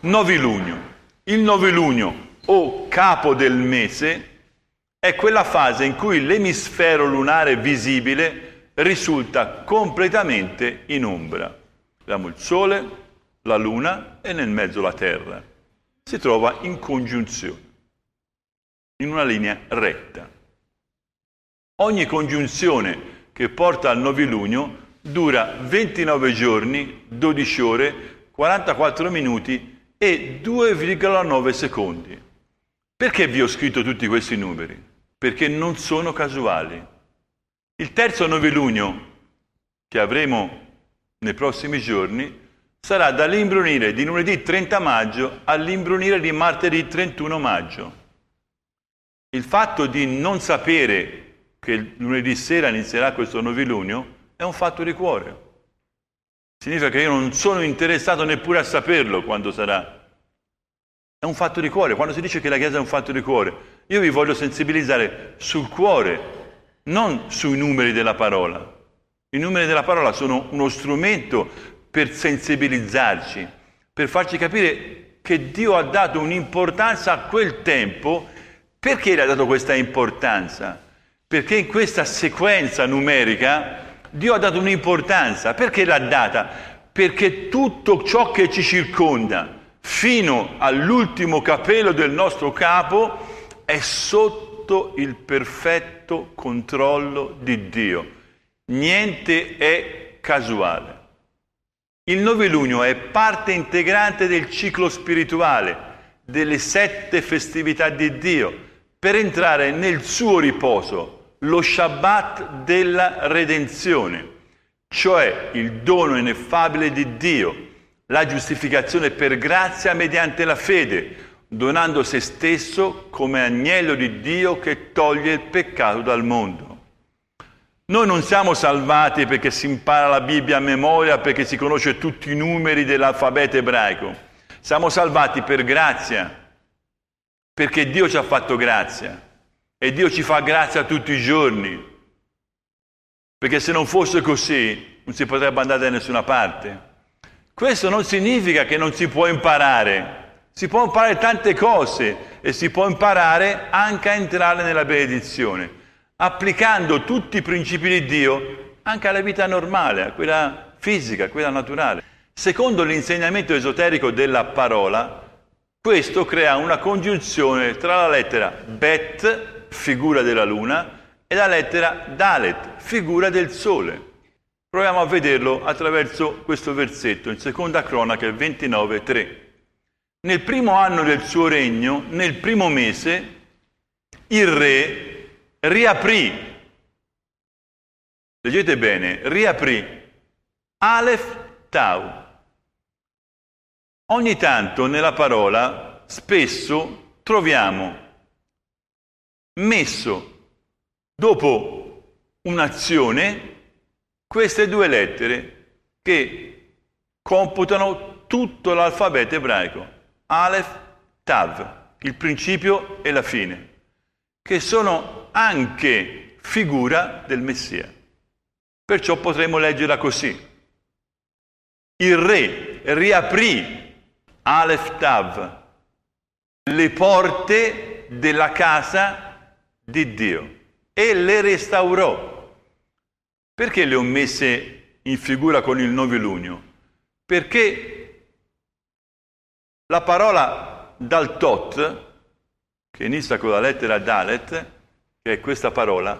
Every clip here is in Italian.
Novilunio. Il novilunio, o capo del mese, è quella fase in cui l'emisfero lunare visibile risulta completamente in ombra. Abbiamo il Sole, la Luna e nel mezzo la Terra. Si trova in congiunzione, in una linea retta. Ogni congiunzione che porta al novilunio dura 29 giorni, 12 ore, 44 minuti e 2,9 secondi. Perché vi ho scritto tutti questi numeri? Perché non sono casuali. Il terzo novilunio che avremo nei prossimi giorni sarà dall'imbrunire di lunedì 30 maggio all'imbrunire di martedì 31 maggio. Il fatto di non sapere che lunedì sera inizierà questo novilunio è un fatto di cuore. Significa che io non sono interessato neppure a saperlo quando sarà. È un fatto di cuore. Quando si dice che la Chiesa è un fatto di cuore, io vi voglio sensibilizzare sul cuore, non sui numeri della parola. I numeri della parola sono uno strumento per sensibilizzarci, per farci capire che Dio ha dato un'importanza a quel tempo. Perché gli ha dato questa importanza? Perché in questa sequenza numerica Dio ha dato un'importanza. Perché l'ha data? Perché tutto ciò che ci circonda, fino all'ultimo capello del nostro capo, è sotto il perfetto controllo di Dio. Niente è casuale. Il novilunio è parte integrante del ciclo spirituale, delle 7 festività di Dio, per entrare nel suo riposo, lo Shabbat della redenzione, cioè il dono ineffabile di Dio, la giustificazione per grazia mediante la fede, donando se stesso come agnello di Dio che toglie il peccato dal mondo. Noi non siamo salvati perché si impara la Bibbia a memoria, perché si conosce tutti i numeri dell'alfabeto ebraico. Siamo salvati per grazia, perché Dio ci ha fatto grazia e Dio ci fa grazia tutti i giorni, perché se non fosse così non si potrebbe andare da nessuna parte. Questo non significa che non si può imparare. Si può imparare tante cose e si può imparare anche a entrare nella benedizione, applicando tutti i principi di Dio anche alla vita normale, a quella fisica, a quella naturale. Secondo l'insegnamento esoterico della parola, questo crea una congiunzione tra la lettera Bet, figura della luna, e la lettera Dalet, figura del sole. Proviamo a vederlo attraverso questo versetto in Seconda Cronache 29:3. Nel primo anno del suo regno, nel primo mese, il re riaprì, leggete bene, riaprì Aleph Tau. Ogni tanto nella parola spesso troviamo messo dopo un'azione queste 2 lettere che computano tutto l'alfabeto ebraico, Aleph Tav, il principio e la fine, che sono anche figura del Messia. Perciò potremmo leggerla così. Il re riaprì Aleph Tav, le porte della casa di Dio, e le restaurò. Perché le ho messe in figura con il novilunio? Perché la parola Daltot, che inizia con la lettera Dalet, che è questa parola,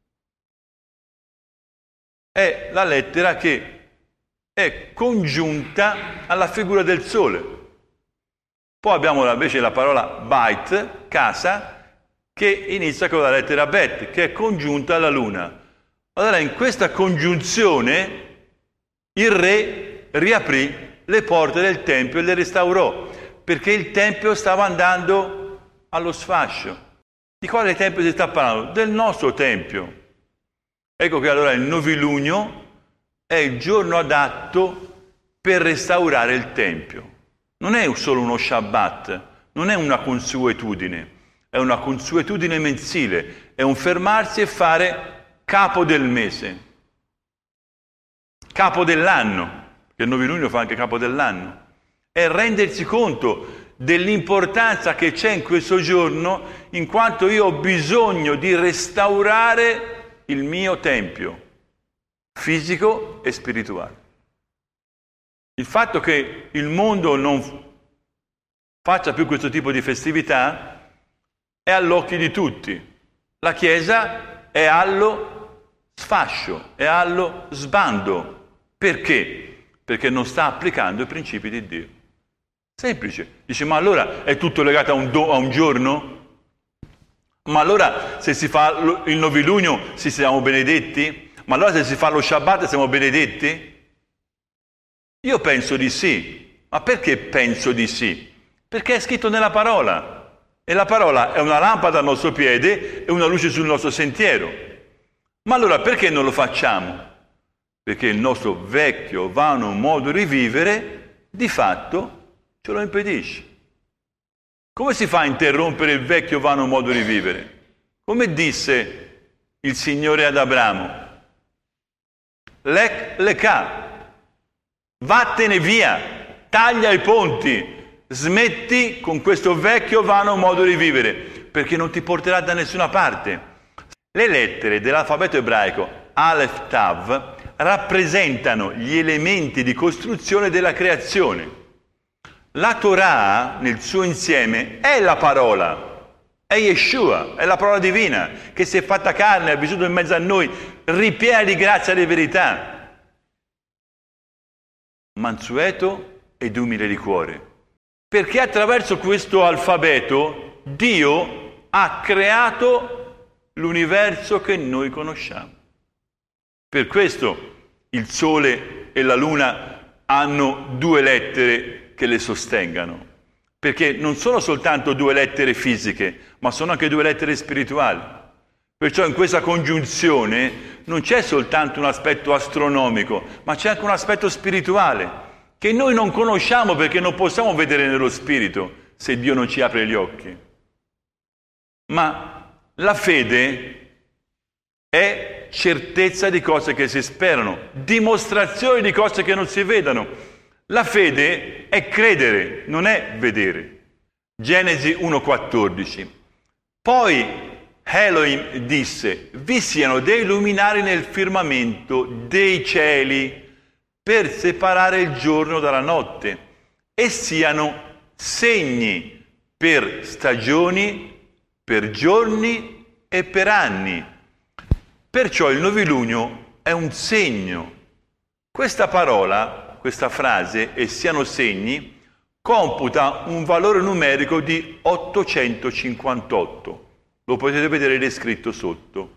è la lettera che è congiunta alla figura del sole. Poi abbiamo invece la parola Bait, casa, che inizia con la lettera Bet, che è congiunta alla luna. Allora in questa congiunzione il re riaprì le porte del Tempio e le restaurò, perché il Tempio stava andando allo sfascio. Di quale Tempio si sta parlando? Del nostro Tempio. Ecco che allora il novilunio è il giorno adatto per restaurare il Tempio. Non è solo uno Shabbat, non è una consuetudine, è una consuetudine mensile, è un fermarsi e fare capo del mese, capo dell'anno, che il novilunio fa anche capo dell'anno. è rendersi conto dell'importanza che c'è in questo giorno, in quanto io ho bisogno di restaurare il mio tempio fisico e spirituale. Il fatto che il mondo non faccia più questo tipo di festività è all'occhio di tutti. La Chiesa è allo sfascio, è allo sbando. Perché? Perché non sta applicando i principi di Dio. Semplice. Dice, ma allora è tutto legato a un giorno? Ma allora se si fa il novilunio siamo benedetti? Ma allora se si fa lo Shabbat siamo benedetti? Io penso di sì. Ma perché penso di sì? Perché è scritto nella parola. E la parola è una lampada al nostro piede e una luce sul nostro sentiero. Ma allora perché non lo facciamo? Perché il nostro vecchio, vano modo di vivere, di fatto, ce lo impedisce. Come si fa a interrompere il vecchio, vano modo di vivere? Come disse il Signore ad Abramo? Lech lekà, vattene via, taglia i ponti, smetti con questo vecchio vano modo di vivere, perché non ti porterà da nessuna parte. Le lettere dell'alfabeto ebraico Aleph Tav rappresentano gli elementi di costruzione della creazione. La Torah nel suo insieme è la parola, è Yeshua, è la parola divina che si è fatta carne, è vissuto in mezzo a noi, ripiena di grazia e di verità, mansueto ed umile di cuore. Perché attraverso questo alfabeto Dio ha creato l'universo che noi conosciamo. Per questo il Sole e la Luna hanno due lettere che le sostengano, perché non sono soltanto due lettere fisiche, ma sono anche due lettere spirituali. Perciò in questa congiunzione non c'è soltanto un aspetto astronomico, ma c'è anche un aspetto spirituale, che noi non conosciamo perché non possiamo vedere nello spirito se Dio non ci apre gli occhi. Ma la fede è certezza di cose che si sperano, dimostrazione di cose che non si vedono. La fede è credere, non è vedere. Genesi 1,14. Poi Elohim disse: vi siano dei luminari nel firmamento dei cieli per separare il giorno dalla notte, e siano segni per stagioni, per giorni e per anni. Perciò il novilunio è un segno. Questa parola, questa frase, e siano segni, computa un valore numerico di 858. Lo potete vedere descritto sotto.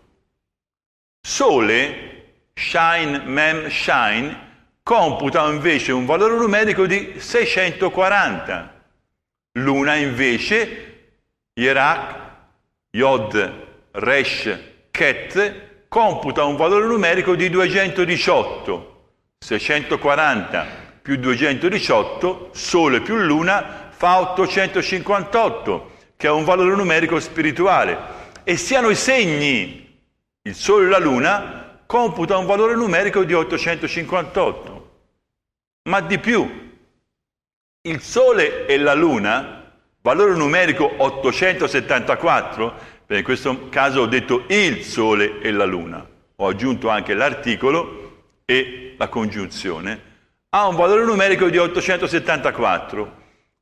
Sole, shine, mem, shine, computa invece un valore numerico di 640. Luna invece, Yerach, Yod, Resh, Ket, computa un valore numerico di 218. 640 più 218, Sole più Luna, fa 858, che è un valore numerico spirituale. E siano i segni, il Sole e la Luna, computa un valore numerico di 858. Ma di più, il Sole e la Luna, valore numerico 874, perché in questo caso ho detto il Sole e la Luna, ho aggiunto anche l'articolo e la congiunzione, ha un valore numerico di 874.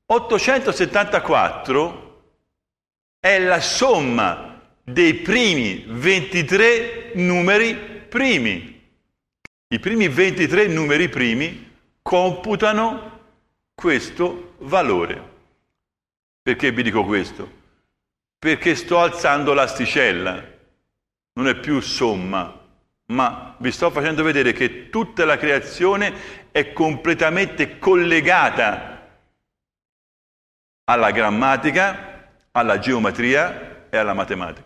874 è la somma dei primi 23 numeri primi. I primi 23 numeri primi computano questo valore. Perché vi dico questo? Perché sto alzando l'asticella, non è più somma, ma vi sto facendo vedere che tutta la creazione è completamente collegata alla grammatica, alla geometria e alla matematica.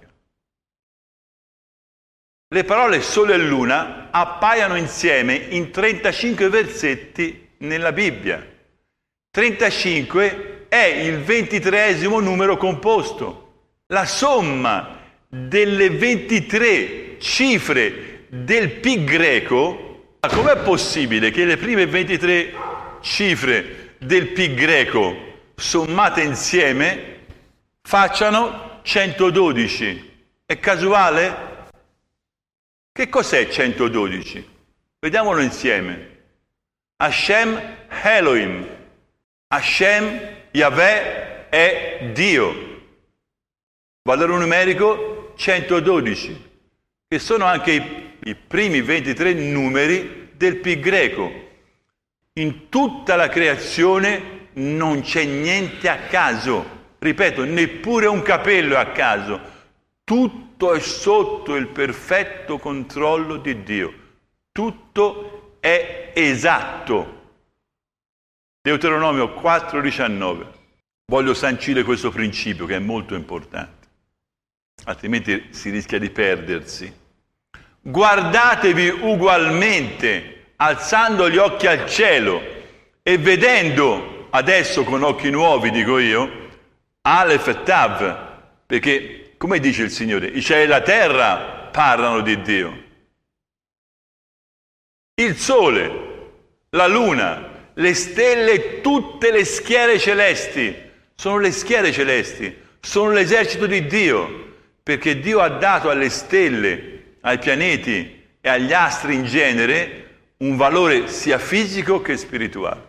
Le parole Sole e Luna appaiono insieme in 35 versetti nella Bibbia. 35 è il 23esimo numero composto. La somma delle 23 cifre del pi greco, com'è possibile che le prime 23 cifre del pi greco sommate insieme facciano 112. È casuale? Che cos'è 112? Vediamolo insieme. Hashem Elohim. Hashem, Yahweh, è Dio. Valore numerico 112, che sono anche i primi 23 numeri del pi greco. In tutta la creazione non c'è niente a caso. Ripeto, neppure un capello è a caso. Tutto è sotto il perfetto controllo di Dio. Tutto è esatto. Deuteronomio 4,19. Voglio sancire questo principio che è molto importante, altrimenti si rischia di perdersi. Guardatevi ugualmente, alzando gli occhi al cielo e vedendo, adesso con occhi nuovi dico io, Aleph e Tav, perché, come dice il Signore, i cieli e la terra parlano di Dio. Il sole, la luna, le stelle, tutte le schiere celesti, sono le schiere celesti, sono l'esercito di Dio, perché Dio ha dato alle stelle, ai pianeti e agli astri in genere un valore sia fisico che spirituale.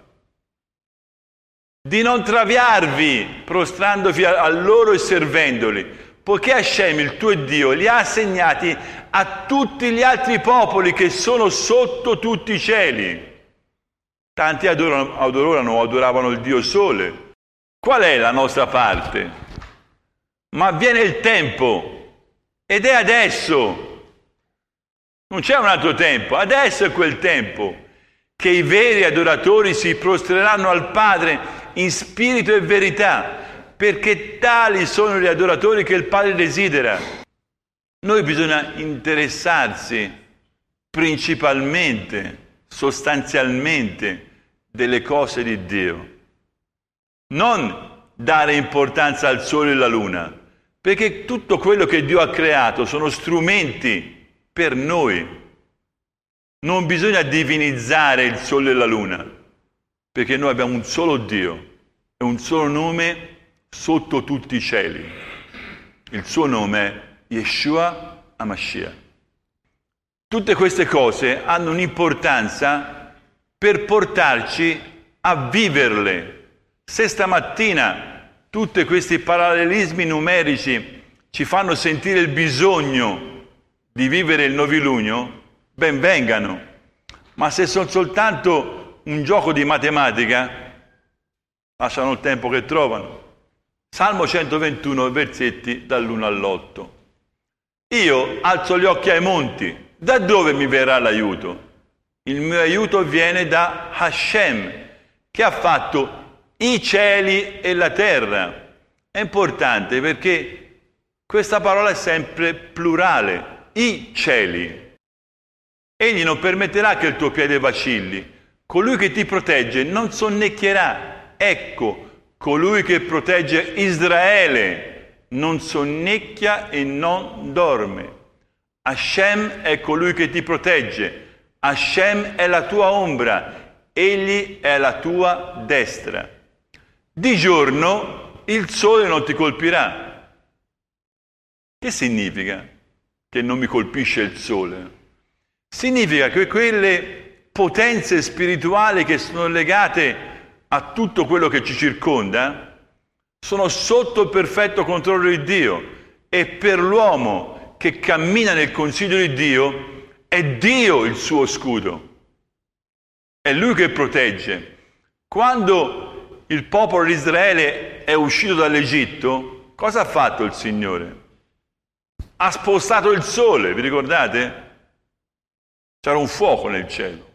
Di non traviarvi prostrandovi a loro e servendoli, poiché Hashem, il tuo Dio, li ha assegnati a tutti gli altri popoli che sono sotto tutti i cieli. Tanti adoravano il Dio Sole. Qual è la nostra parte? Ma viene il tempo, ed è adesso. Non c'è un altro tempo, adesso è quel tempo che i veri adoratori si prostreranno al Padre in spirito e verità, perché tali sono gli adoratori che il Padre desidera. Noi bisogna interessarsi principalmente, sostanzialmente, delle cose di Dio. Non dare importanza al sole e alla luna, perché tutto quello che Dio ha creato sono strumenti per noi. Non bisogna divinizzare il sole e la luna, perché noi abbiamo un solo Dio e un solo nome sotto tutti i cieli. Il suo nome è Yeshua HaMashiach. Tutte queste cose hanno un'importanza per portarci a viverle. Se stamattina tutti questi parallelismi numerici ci fanno sentire il bisogno di vivere il novilunio, ben vengano. Ma se sono soltanto un gioco di matematica, lasciano il tempo che trovano. Salmo 121, versetti dall'1 all'8. Io alzo gli occhi ai monti, da dove mi verrà l'aiuto? Il mio aiuto viene da Hashem, che ha fatto i cieli e la terra. È importante perché questa parola è sempre plurale, i cieli. Egli non permetterà che il tuo piede vacilli. Colui che ti protegge non sonnecchierà. Ecco, colui che protegge Israele non sonnecchia e non dorme. Hashem è colui che ti protegge. Hashem è la tua ombra, egli è la tua destra. Di giorno il sole non ti colpirà. Che significa che non mi colpisce il sole? Significa che quelle potenze spirituali che sono legate a tutto quello che ci circonda sono sotto il perfetto controllo di Dio, e per l'uomo che cammina nel consiglio di Dio è Dio il suo scudo. È Lui che protegge. Quando il popolo di Israele è uscito dall'Egitto, cosa ha fatto il Signore? Ha spostato il sole, vi ricordate? C'era un fuoco nel cielo.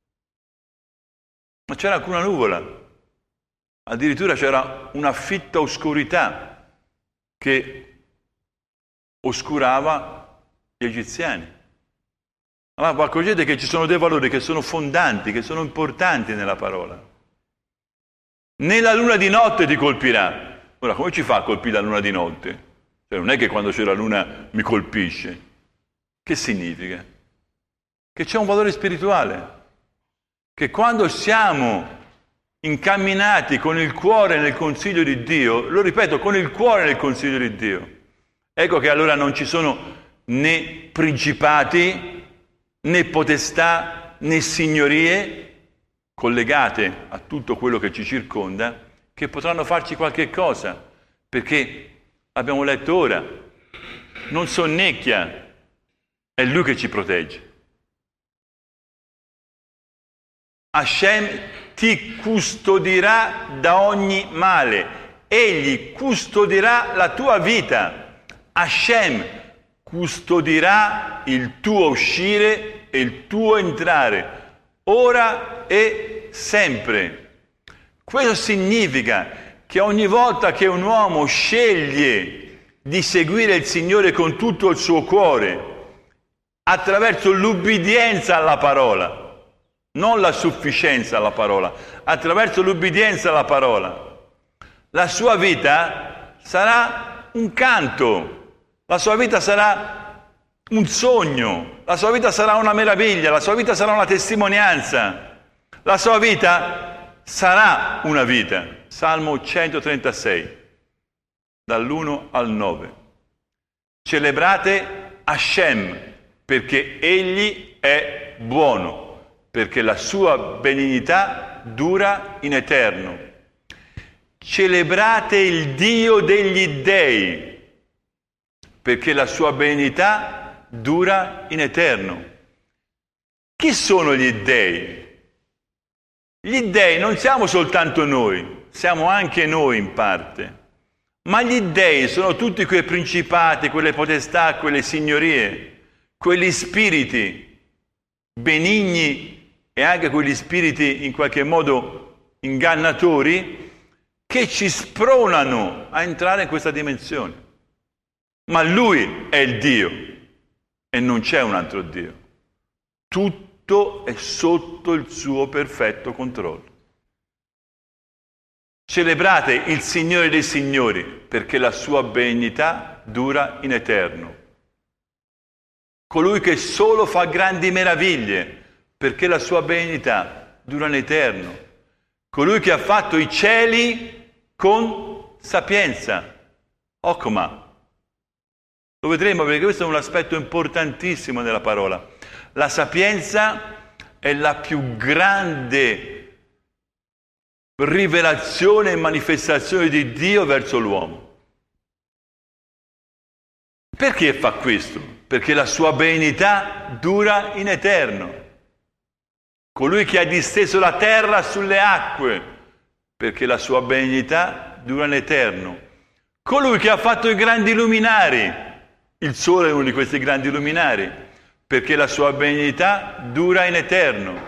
Non c'era alcuna nuvola. Addirittura c'era una fitta oscurità che oscurava gli egiziani. Allora, accorgete che ci sono dei valori che sono fondanti, che sono importanti nella parola. Né la luna di notte ti colpirà. Ora, come ci fa a colpire la luna di notte? Cioè, non è che quando c'è la luna mi colpisce. Che significa? Che c'è un valore spirituale. Che quando siamo incamminati con il cuore nel consiglio di Dio, lo ripeto, con il cuore nel consiglio di Dio, ecco che allora non ci sono né principati, né potestà, né signorie collegate a tutto quello che ci circonda, che potranno farci qualche cosa, perché abbiamo letto ora, non sonnecchia, è Lui che ci protegge. Hashem ti custodirà da ogni male, Egli custodirà la tua vita, Hashem custodirà il tuo uscire e il tuo entrare, ora e sempre. Questo significa che ogni volta che un uomo sceglie di seguire il Signore con tutto il suo cuore, attraverso l'ubbidienza alla parola, non la sufficienza alla parola, attraverso l'ubbidienza alla parola, la sua vita sarà un canto, la sua vita sarà un sogno, la sua vita sarà una meraviglia, la sua vita sarà una testimonianza, la sua vita sarà una vita. Salmo 136, dall'1 al 9. Celebrate Hashem, perché Egli è buono, perché la sua benignità dura in eterno. Celebrate il Dio degli dei, perché la sua benignità dura in eterno. Chi sono gli dei? Gli dei non siamo soltanto noi, siamo anche noi in parte, ma gli dei sono tutti quei principati, quelle potestà, quelle signorie, quegli spiriti benigni e anche quegli spiriti in qualche modo ingannatori che ci spronano a entrare in questa dimensione. Ma Lui è il Dio e non c'è un altro Dio. Tutto è sotto il suo perfetto controllo. Celebrate il Signore dei Signori, perché la sua benignità dura in eterno. Colui che solo fa grandi meraviglie, perché la sua benignità dura in eterno. Colui che ha fatto i cieli con sapienza. Okma. Lo vedremo perché questo è un aspetto importantissimo nella parola. La sapienza è la più grande rivelazione e manifestazione di Dio verso l'uomo. Perché fa questo? Perché la sua benignità dura in eterno. Colui che ha disteso la terra sulle acque, perché la sua benignità dura in eterno. Colui che ha fatto i grandi luminari, il sole è uno di questi grandi luminari, perché la sua benignità dura in eterno.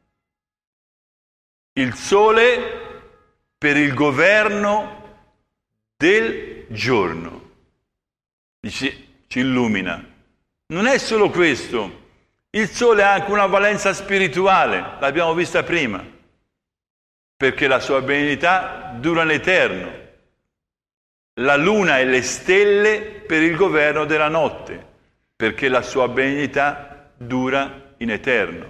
Il sole per il governo del giorno. Ci illumina. Non è solo questo. Il sole ha anche una valenza spirituale, l'abbiamo vista prima, perché la sua benignità dura in eterno. La luna e le stelle per il governo della notte, perché la sua benignità dura in eterno.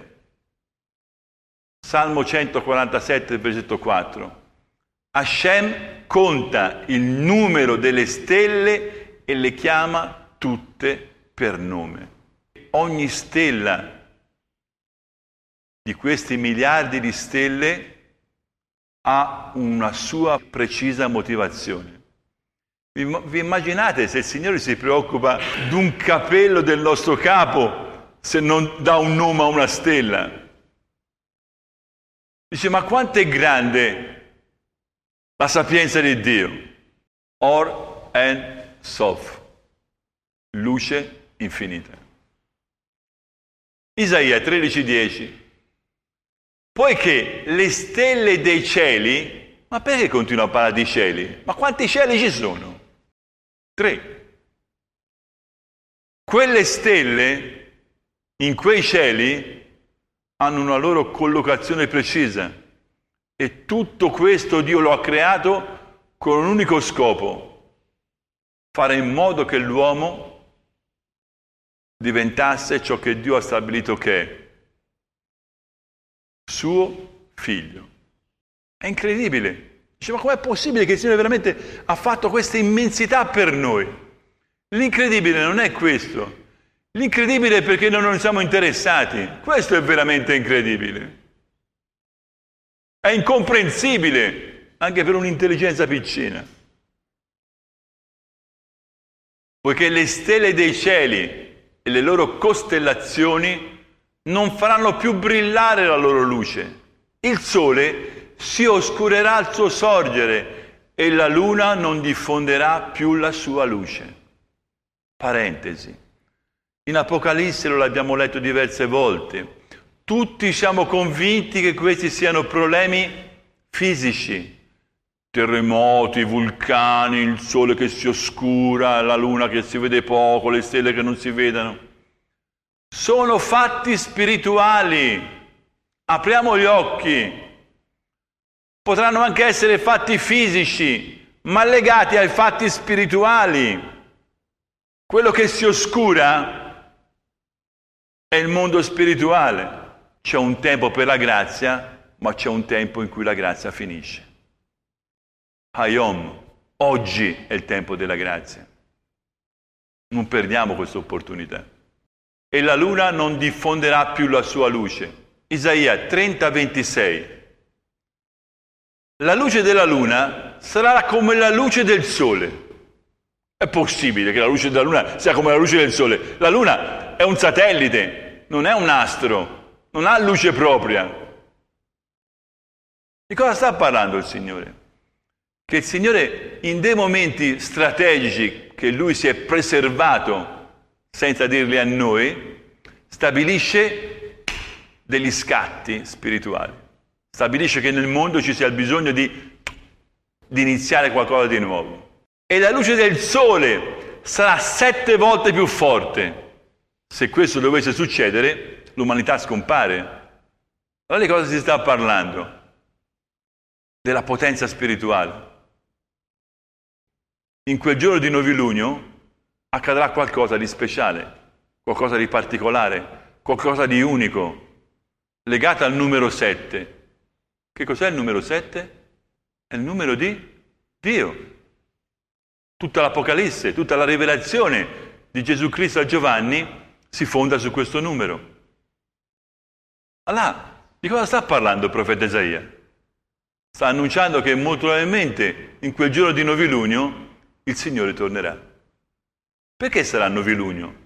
Salmo 147, versetto 4. Hashem conta il numero delle stelle e le chiama tutte per nome. Ogni stella di questi miliardi di stelle ha una sua precisa motivazione. Vi immaginate se il Signore si preoccupa di un capello del nostro capo se non dà un nome a una stella? Dice, ma quanto è grande la sapienza di Dio? Or en Sof, luce infinita. Isaia 13,10. Poiché le stelle dei cieli, ma perché continua a parlare di cieli? Ma quanti cieli ci sono? 3. Quelle stelle in quei cieli hanno una loro collocazione precisa e tutto questo Dio lo ha creato con un unico scopo: fare in modo che l'uomo diventasse ciò che Dio ha stabilito che è, suo figlio. È incredibile. Dice, ma com'è possibile che il Signore veramente ha fatto questa immensità per noi? L'incredibile non è questo. L'incredibile è perché non ne siamo interessati. Questo è veramente incredibile. È incomprensibile anche per un'intelligenza piccina. Poiché le stelle dei cieli e le loro costellazioni non faranno più brillare la loro luce. Il sole si oscurerà al suo sorgere e la luna non diffonderà più la sua luce. Parentesi. In Apocalisse lo abbiamo letto diverse volte. Tutti siamo convinti che questi siano problemi fisici. Terremoti, vulcani, il sole che si oscura, la luna che si vede poco, le stelle che non si vedono. Sono fatti spirituali. Apriamo gli occhi. Potranno anche essere fatti fisici, ma legati ai fatti spirituali. Quello che si oscura è il mondo spirituale. C'è un tempo per la grazia, ma c'è un tempo in cui la grazia finisce. Hayom, oggi è il tempo della grazia. Non perdiamo questa opportunità. E la luna non diffonderà più la sua luce. Isaia 30:26. La luce della luna sarà come la luce del sole. È possibile che la luce della luna sia come la luce del sole? La luna è un satellite, non è un astro, non ha luce propria. Di cosa sta parlando il Signore? Che il Signore in dei momenti strategici che Lui si è preservato senza dirli a noi, stabilisce degli scatti spirituali. Stabilisce che nel mondo ci sia il bisogno di iniziare qualcosa di nuovo. E la luce del sole sarà 7 volte più forte. Se questo dovesse succedere, l'umanità scompare. Allora di cosa si sta parlando? Della potenza spirituale. In quel giorno di novilunio accadrà qualcosa di speciale, qualcosa di particolare, qualcosa di unico, legato al numero 7. Che cos'è il numero 7? È il numero di Dio. Tutta l'Apocalisse, tutta la rivelazione di Gesù Cristo a Giovanni si fonda su questo numero. Allora, di cosa sta parlando il profeta Isaia? Sta annunciando che molto probabilmente in quel giorno di novilunio il Signore tornerà. Perché sarà novilunio?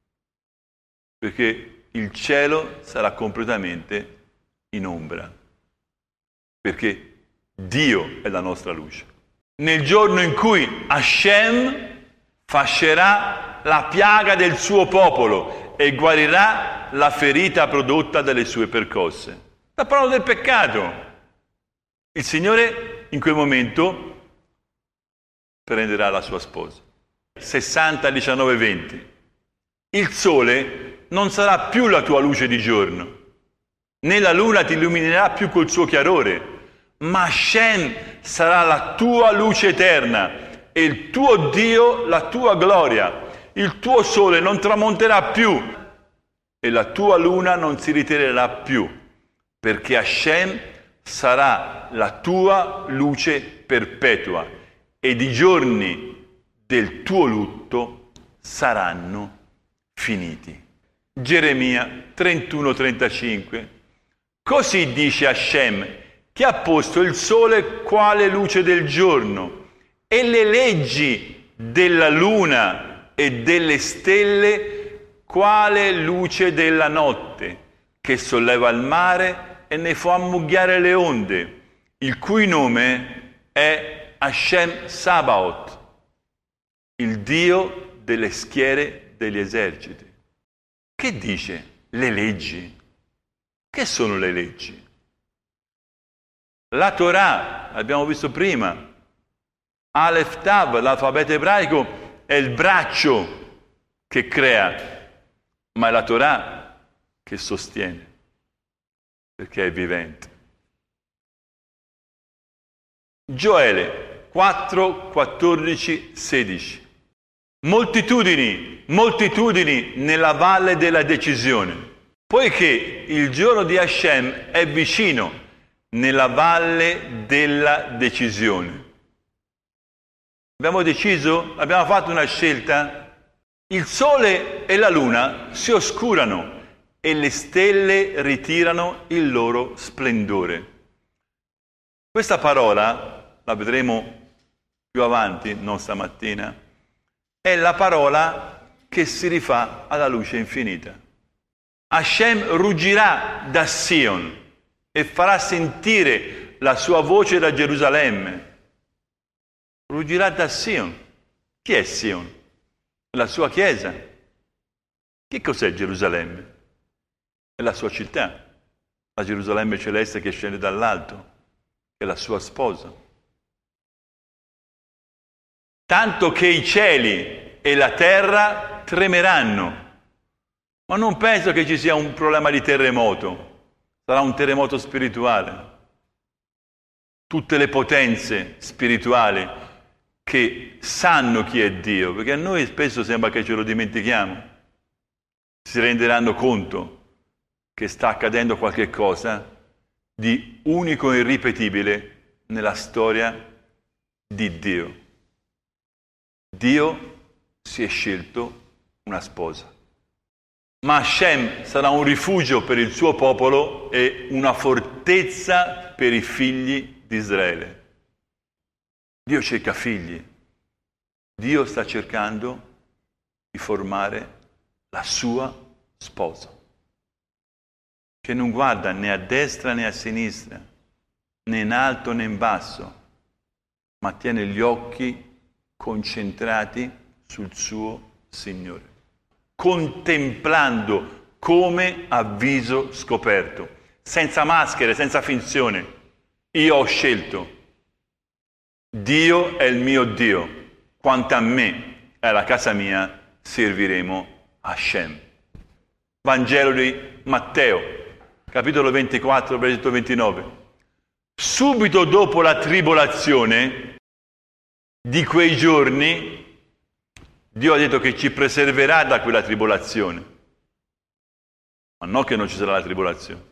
Perché il cielo sarà completamente in ombra. Perché Dio è la nostra luce. Nel giorno in cui Hashem fascerà la piaga del suo popolo e guarirà la ferita prodotta dalle sue percosse. Sta parlando del peccato. Il Signore in quel momento prenderà la sua sposa. 60, 19, 20. Il sole non sarà più la tua luce di giorno, né la luna ti illuminerà più col suo chiarore, ma Hashem sarà la tua luce eterna e il tuo Dio la tua gloria. Il tuo sole non tramonterà più e la tua luna non si ritirerà più, perché Hashem sarà la tua luce perpetua ed i giorni del tuo lutto saranno finiti. Geremia 31:35. Così dice Hashem, che ha posto il sole quale luce del giorno e le leggi della luna e delle stelle quale luce della notte, che solleva il mare e ne fa ammucchiare le onde, il cui nome è Hashem Sabaoth, il Dio delle schiere degli eserciti. Che dice? Le leggi. Che sono le leggi? La Torah, l'abbiamo visto prima, Aleph Tav, l'alfabeto ebraico, è il braccio che crea, ma è la Torah che sostiene, perché è vivente. Gioele 4, 14, 16. Moltitudini nella valle della decisione, poiché il giorno di Hashem è vicino, nella valle della decisione. Abbiamo deciso, abbiamo fatto una scelta. Il sole e la luna si oscurano e le stelle ritirano il loro splendore. Questa parola, la vedremo più avanti, non stamattina, è la parola che si rifà alla luce infinita. Hashem ruggirà da Sion e farà sentire la sua voce da Gerusalemme. Ruggirà da Sion. Chi è Sion? La sua chiesa. Che cos'è Gerusalemme? È la sua città, la Gerusalemme celeste che scende dall'alto, che è la sua sposa. Tanto che i cieli e la terra tremeranno. Ma non penso che ci sia un problema di terremoto, sarà un terremoto spirituale. Tutte le potenze spirituali che sanno chi è Dio, perché a noi spesso sembra che ce lo dimentichiamo, si renderanno conto che sta accadendo qualche cosa di unico e irripetibile nella storia di Dio. Dio si è scelto una sposa. Ma Hashem sarà un rifugio per il suo popolo e una fortezza per i figli di Israele. Dio cerca figli. Dio sta cercando di formare la sua sposa, che non guarda né a destra né a sinistra, né in alto né in basso, ma tiene gli occhi concentrati sul suo Signore, contemplando come a viso scoperto, senza maschere, senza finzione. Io ho scelto. Dio è il mio Dio. Quanto a me e alla casa mia serviremo Hashem. Vangelo di Matteo, capitolo 24, versetto 29. Subito dopo la tribolazione di quei giorni, Dio ha detto che ci preserverà da quella tribolazione, ma non che non ci sarà la tribolazione.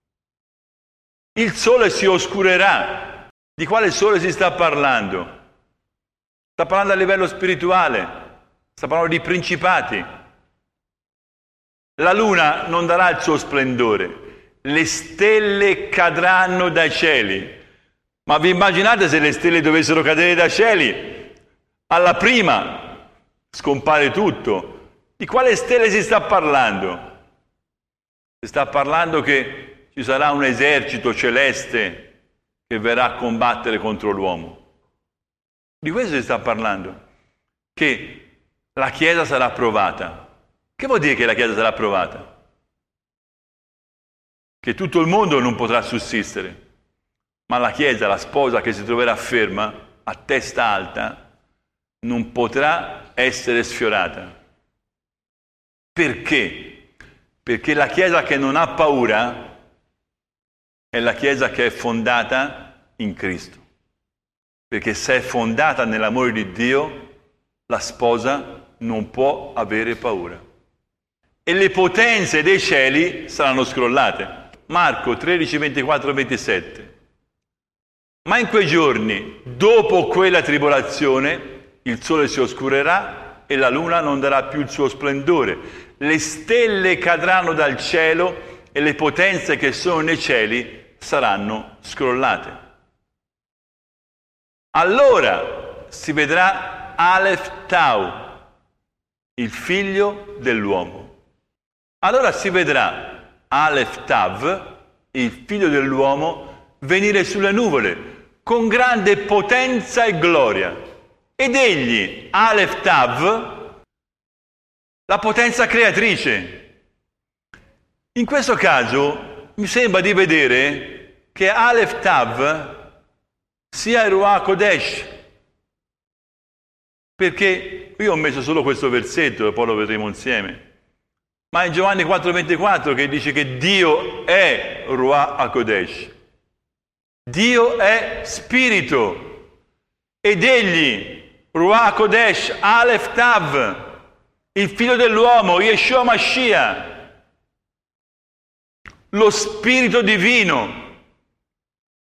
Il sole si oscurerà. Di quale sole si sta parlando? Sta parlando a livello spirituale, sta parlando di principati. La luna non darà il suo splendore, le stelle cadranno dai cieli. Ma vi immaginate se le stelle dovessero cadere dai cieli? Alla prima scompare tutto. Di quale stelle si sta parlando? Si sta parlando che ci sarà un esercito celeste che verrà a combattere contro l'uomo. Di questo si sta parlando, che la Chiesa sarà provata. Che vuol dire che la Chiesa sarà provata? Che tutto il mondo non potrà sussistere, ma la Chiesa, la sposa che si troverà ferma, a testa alta, non potrà essere sfiorata. Perché? Perché la Chiesa che non ha paura è la Chiesa che è fondata in Cristo. Perché se è fondata nell'amore di Dio, la sposa non può avere paura. E le potenze dei cieli saranno scrollate. Marco 13, 24, 27. Ma in quei giorni, dopo quella tribolazione, il sole si oscurerà e la luna non darà più il suo splendore. Le stelle cadranno dal cielo e le potenze che sono nei cieli saranno scrollate. Allora si vedrà Aleph Tau, il figlio dell'uomo. Allora si vedrà Aleph Tav, il figlio dell'uomo, venire sulle nuvole con grande potenza e gloria. Ed egli, Aleph Tav, la potenza creatrice. In questo caso mi sembra di vedere che Aleph Tav sia il Ruach Kodesh, perché io ho messo solo questo versetto e poi lo vedremo insieme, ma in Giovanni 4,24 che dice che Dio è Ruach Kodesh, Dio è spirito ed egli, Ruach Kodesh, Aleph Tav, il figlio dell'uomo, Yeshua Mashiach, lo spirito divino,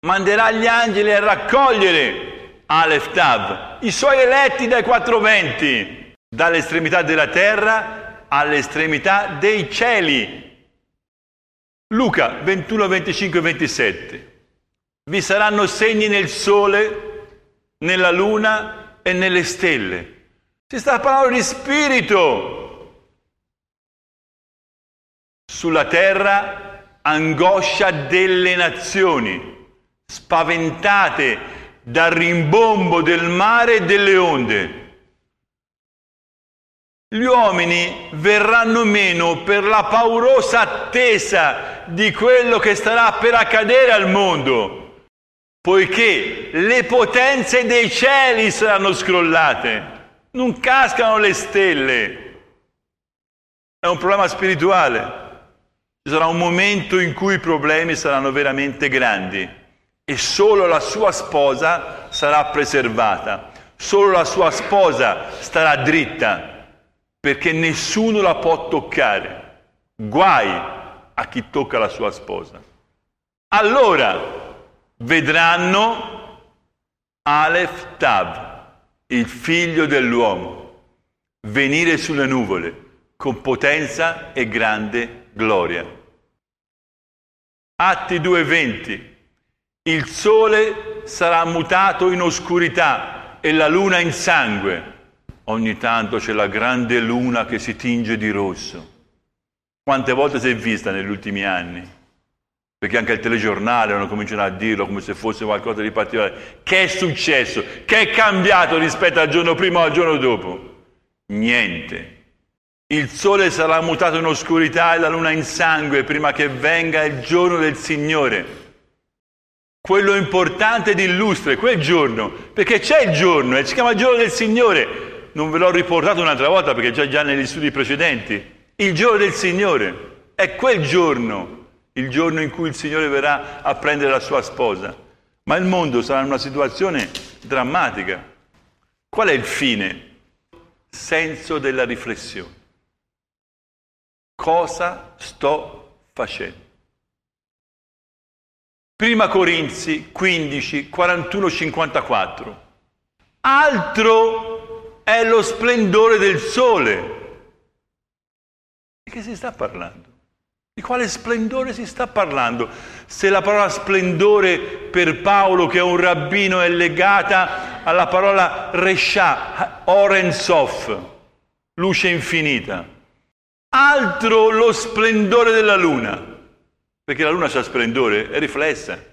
manderà gli angeli a raccogliere Aleph Tav, i suoi eletti dai quattro venti, dall'estremità della terra all'estremità dei cieli. Luca 21, 25 e 27. Vi saranno segni nel sole, nella luna e nelle stelle. Si sta parlando di spirito. Sulla terra angoscia delle nazioni, spaventate dal rimbombo del mare e delle onde. Gli uomini verranno meno per la paurosa attesa di quello che starà per accadere al mondo, poiché le potenze dei cieli saranno scrollate, non cascano le stelle. È un problema spirituale. Ci sarà un momento in cui i problemi saranno veramente grandi e solo la sua sposa sarà preservata, solo la sua sposa starà dritta, perché nessuno la può toccare. Guai a chi tocca la sua sposa. Allora vedranno Aleph Tav, il figlio dell'uomo, venire sulle nuvole con potenza e grande gloria. Atti 2:20. Il sole sarà mutato in oscurità e la luna in sangue. Ogni tanto c'è la grande luna che si tinge di rosso. Quante volte si è vista negli ultimi anni? Perché anche il telegiornale hanno cominciato a dirlo come se fosse qualcosa di particolare. Che è successo? Che è cambiato rispetto al giorno prima o al giorno dopo? Niente. Il sole sarà mutato in oscurità e la luna in sangue prima che venga il giorno del Signore. Quello importante ed illustre, quel giorno, perché c'è il giorno e si chiama il giorno del Signore. Non ve l'ho riportato un'altra volta perché già negli studi precedenti. Il giorno del Signore è quel giorno, il giorno in cui il Signore verrà a prendere la sua sposa. Ma il mondo sarà in una situazione drammatica. Qual è il fine? Senso della riflessione. Cosa sto facendo? Prima Corinzi 15, 41, 54. Altro è lo splendore del sole. Di che si sta parlando? Di quale splendore si sta parlando? Se la parola splendore per Paolo, che è un rabbino, è legata alla parola Resha, Oren Sof, luce infinita. Altro lo splendore della luna, perché la luna c'ha splendore, è riflessa.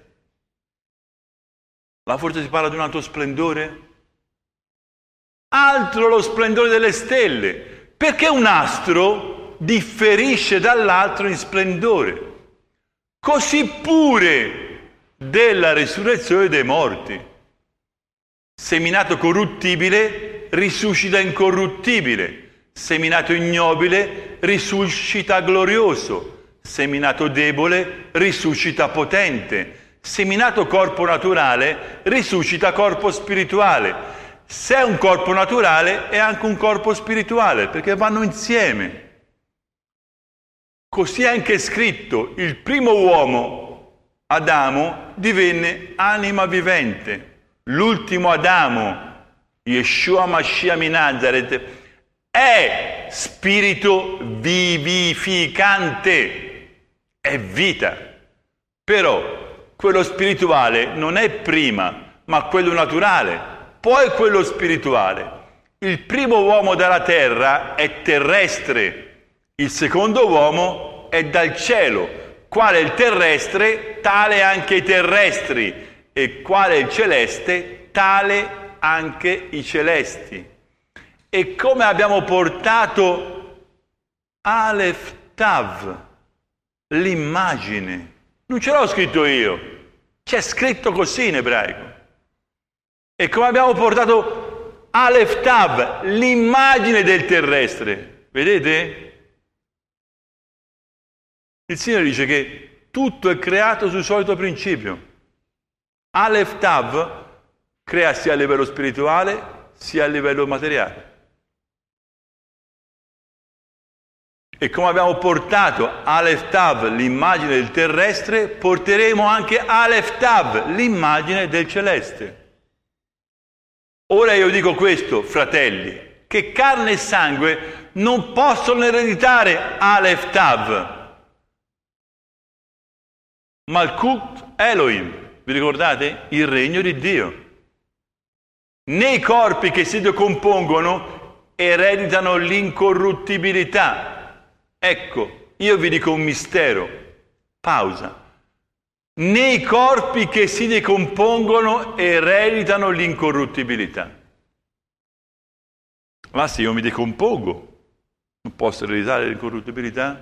Ma forse si parla di un altro splendore? Altro lo splendore delle stelle, perché un astro differisce dall'altro in splendore. Così pure della risurrezione dei morti. Seminato corruttibile risuscita incorruttibile, seminato ignobile risuscita glorioso, seminato debole risuscita potente, seminato corpo naturale risuscita corpo spirituale. Se è un corpo naturale è anche un corpo spirituale, perché vanno insieme. Così è anche scritto: il primo uomo, Adamo, divenne anima vivente. L'ultimo Adamo, Yeshua Mashiach di Nazaret, è spirito vivificante, è vita. Però quello spirituale non è prima, ma quello naturale. Poi quello spirituale. Il primo uomo dalla terra è terrestre, il secondo uomo è dal cielo. Quale è il terrestre, tale anche i terrestri, e quale è il celeste, tale anche i celesti. E come abbiamo portato Aleph Tav, l'immagine, non ce l'ho scritto io, c'è scritto così in ebraico. E come abbiamo portato Aleph Tav, l'immagine del terrestre. Vedete? Il Signore dice che tutto è creato sul solito principio. Aleph Tav crea sia a livello spirituale sia a livello materiale. E come abbiamo portato Aleph Tav, l'immagine del terrestre, porteremo anche Aleph Tav, l'immagine del celeste. Ora io dico questo, fratelli, che carne e sangue non possono ereditare Aleph Tav. Malkut Elohim, vi ricordate? Il regno di Dio. Né i corpi che si decompongono ereditano l'incorruttibilità. Ecco, io vi dico un mistero. Pausa. Né i corpi che si decompongono ereditano l'incorruttibilità. Ma se io mi decompongo, non posso ereditare l'incorruttibilità?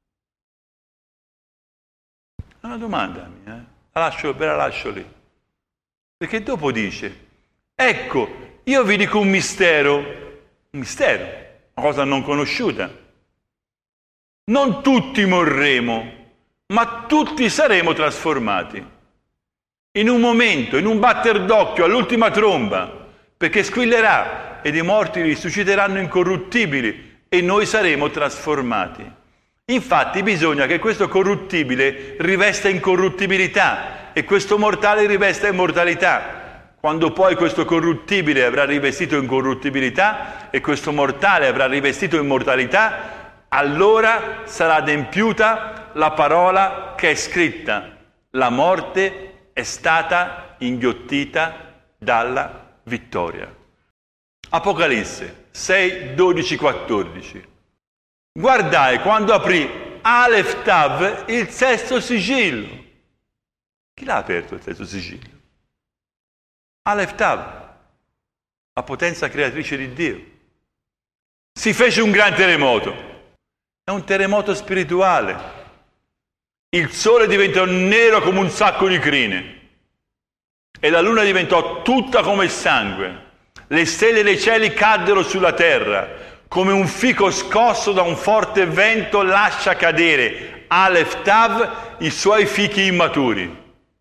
È una domanda mia, ve la lascio lì. Perché dopo dice, ecco, io vi dico un mistero, una cosa non conosciuta. Non tutti morremo, ma tutti saremo trasformati. In un momento, in un batter d'occhio, all'ultima tromba, perché squillerà ed i morti risusciteranno incorruttibili e noi saremo trasformati. Infatti bisogna che questo corruttibile rivesta incorruttibilità e questo mortale rivesta immortalità. Quando poi questo corruttibile avrà rivestito incorruttibilità e questo mortale avrà rivestito immortalità, allora sarà adempiuta la parola che è scritta: la morte è stata inghiottita dalla vittoria. Apocalisse 6, 12, 14. Guardai quando aprì Aleph Tav il sesto sigillo. Chi l'ha aperto il sesto sigillo? Aleph Tav, la potenza creatrice di Dio. Si fece un gran terremoto. È un terremoto spirituale. Il sole diventò nero come un sacco di crine e la luna diventò tutta come sangue. Le stelle dei cieli caddero sulla terra come un fico scosso da un forte vento lascia cadere Aleph Tav i suoi fichi immaturi.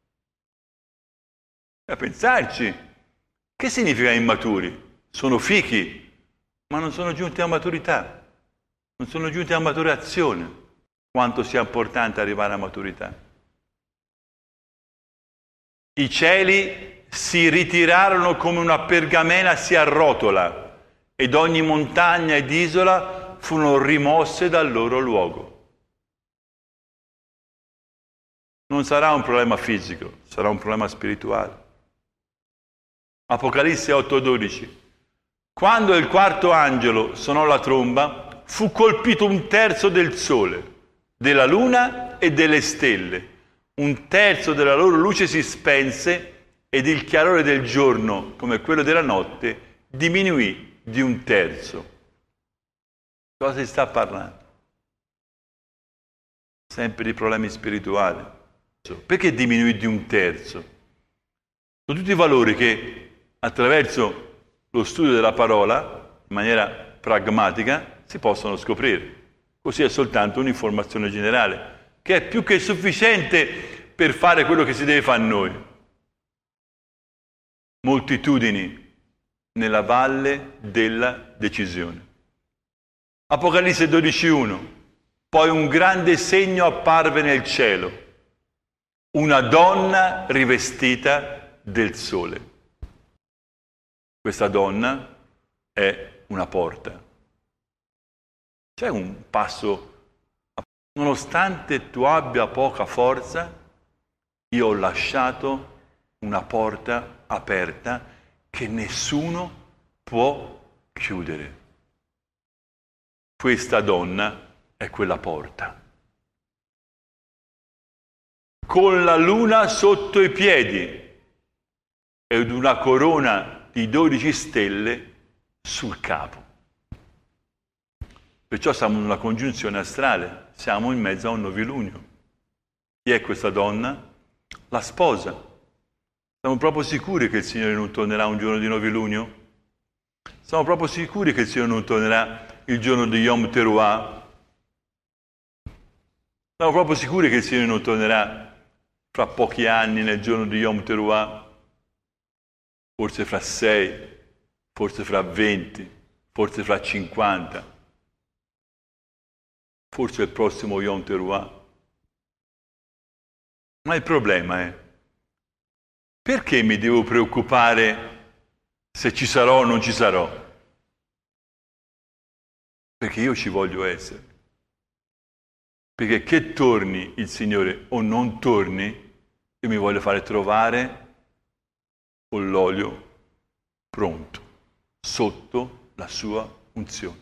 A pensarci, che significa immaturi? Sono fichi, ma non sono giunti a maturità. Non sono giunti a maturazione, quanto sia importante arrivare a maturità. I cieli si ritirarono come una pergamena si arrotola ed ogni montagna ed isola furono rimosse dal loro luogo. Non sarà un problema fisico, sarà un problema spirituale. Apocalisse 8:12. Quando il quarto angelo suonò la tromba, fu colpito un terzo del sole, della luna e delle stelle. Un terzo della loro luce si spense ed il chiarore del giorno, come quello della notte, diminuì di un terzo. Cosa si sta parlando? Sempre di problemi spirituali. Perché diminuì di un terzo? Sono tutti valori che attraverso lo studio della parola, in maniera pragmatica, si possono scoprire. Così è soltanto un'informazione generale, che è più che sufficiente per fare quello che si deve fare a noi. Moltitudini nella valle della decisione. Apocalisse 12:1. Poi un grande segno apparve nel cielo, una donna rivestita del sole. Questa donna è una porta. C'è un passo, nonostante tu abbia poca forza, io ho lasciato una porta aperta che nessuno può chiudere. Questa donna è quella porta. Con la luna sotto i piedi ed una corona di 12 stelle sul capo. Perciò siamo in una congiunzione astrale, siamo in mezzo a un novilunio. Chi è questa donna? La sposa. Siamo proprio sicuri che il Signore non tornerà un giorno di novilunio? Siamo proprio sicuri che il Signore non tornerà il giorno di Yom Teruah? Siamo proprio sicuri che il Signore non tornerà fra pochi anni nel giorno di Yom Teruah? Forse fra 6, forse fra 20, forse fra 50. forse il prossimo Yom Teruah. Ma il problema è, perché mi devo preoccupare se ci sarò o non ci sarò? Perché io ci voglio essere. Perché che torni il Signore o non torni, io mi voglio fare trovare con l'olio pronto, sotto la sua unzione.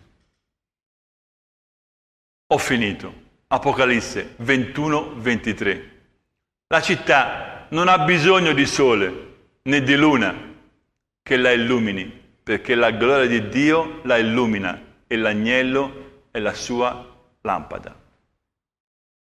Ho finito. Apocalisse 21-23. La città non ha bisogno di sole né di luna che la illumini, perché la gloria di Dio la illumina e l'agnello è la sua lampada.